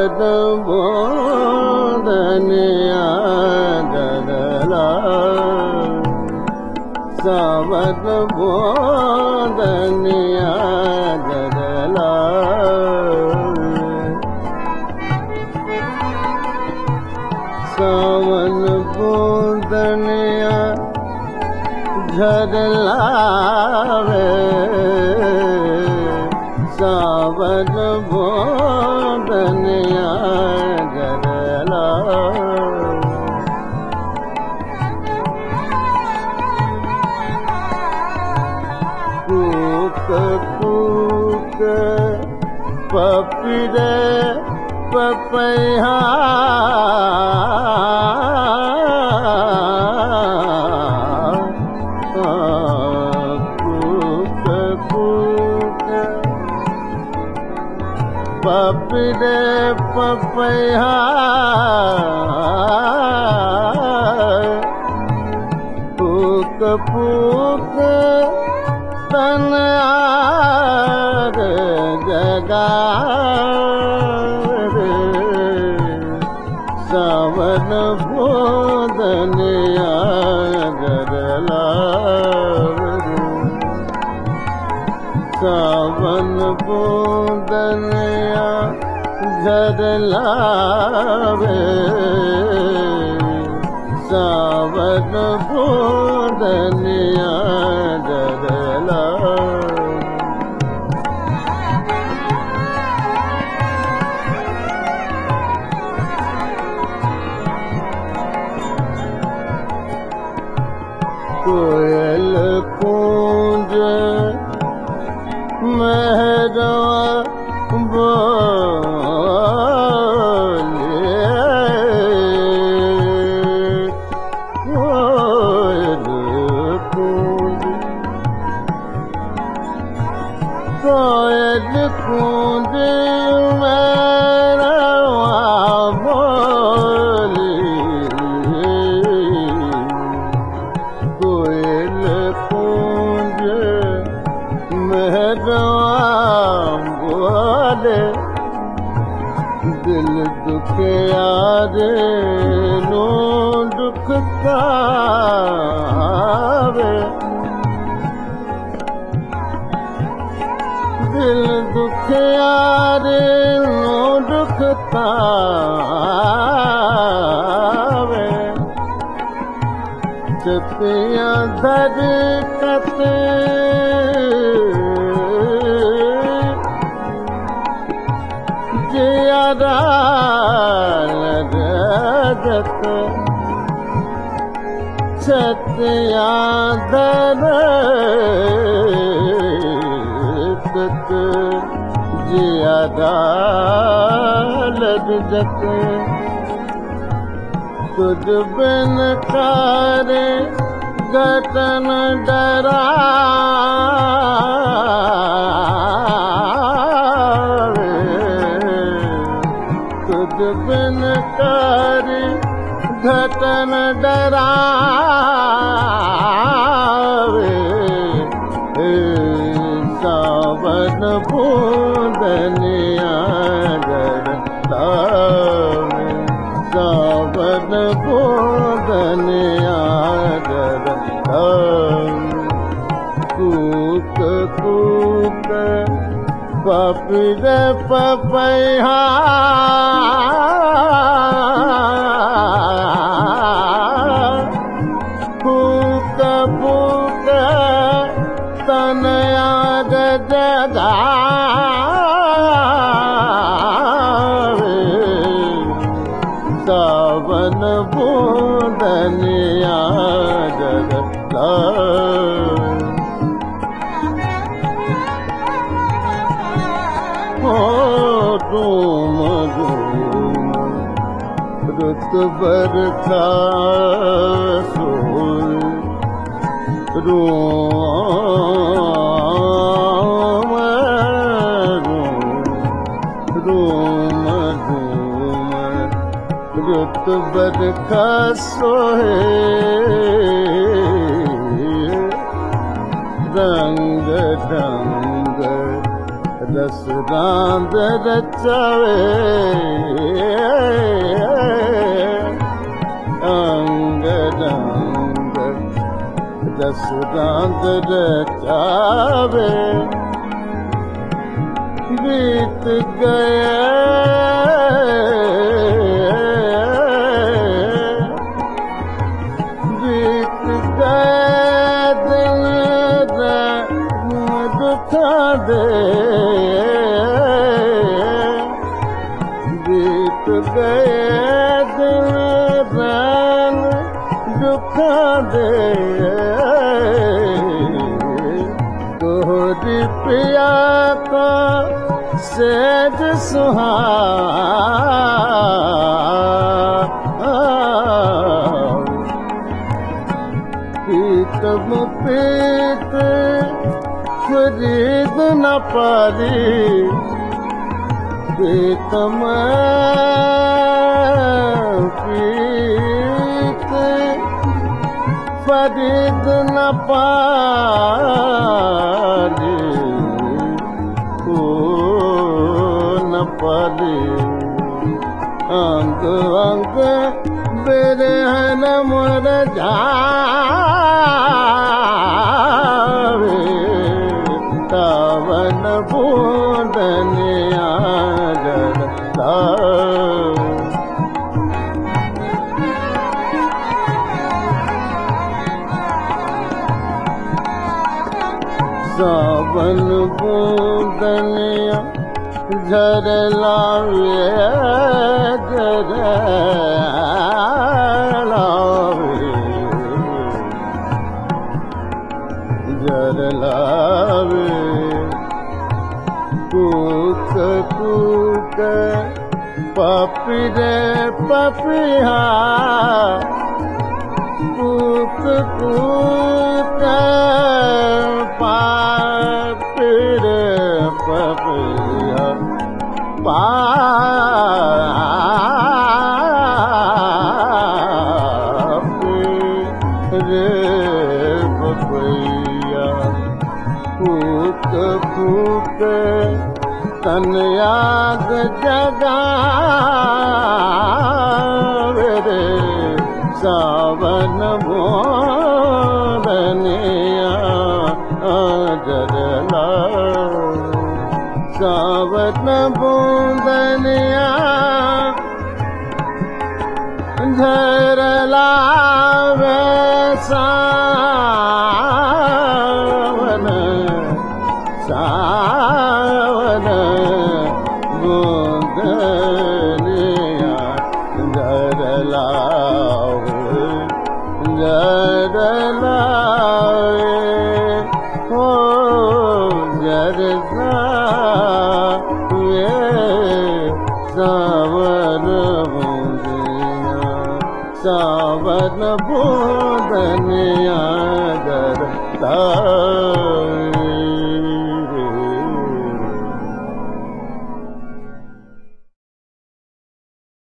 सावध बोधनिया गदला सावध बोधनिया गदला सावन बोधनिया झरलावे सावन बोधनिया झरला कूक कूक पपिरे पपैया पपिरे पपैया फूक फूक तन आग जगा सावन बोधनिया गरला सावन बोधनिया झरलावे सावन बोधनिया झरला कोयल कूंज महरवा बोले कोयल कूंज कोयल कूंज महरवा बोले कोयल कूंज महरवा बोले दिल दुख यारे नो दुख कावे दिल दुख यारे नो दुख कावे चपिया धर कते जियारा रजत छतिया धर जियारा रजत तुझ बिन करे घटन डरा तुझ बिन करे घटन डरावे सावन बोधनिया झरलावे सावन बोधनिया झरलावे कूक कूक पपिरे पपैया फूक फूक तन आग जगावे सावन बोधनिया झरलावे डूम डूम रुत बरखा सोए रूम रूम रूम रुत बरखा सोए रंग ढंग रस रांद रचावे रस रांद रचावे बीत गए दिन दुखा दे बीत गए दिन दुखा दे तोहरी पिया का सेज पीतम पीत खरीद न पारी पीतम पीत खरीद न पारी अंग अंग बिरहन मोर जावे सावन बूंदनिया जरता सावन बूंदनिया झर लावे झर लावे झर लावे कूक कूक पापी रे पपिया कूक कूक पापी रे पपिया रे बपैया फूक फूक तन याद जगावे रे सावन मोरनिया जरला सावन बूंदनिया झर लावे सावन सावन बूंदनिया झर लावे झर लावे हो झर सावन बूंदनिया सावन बूंदनिया जरता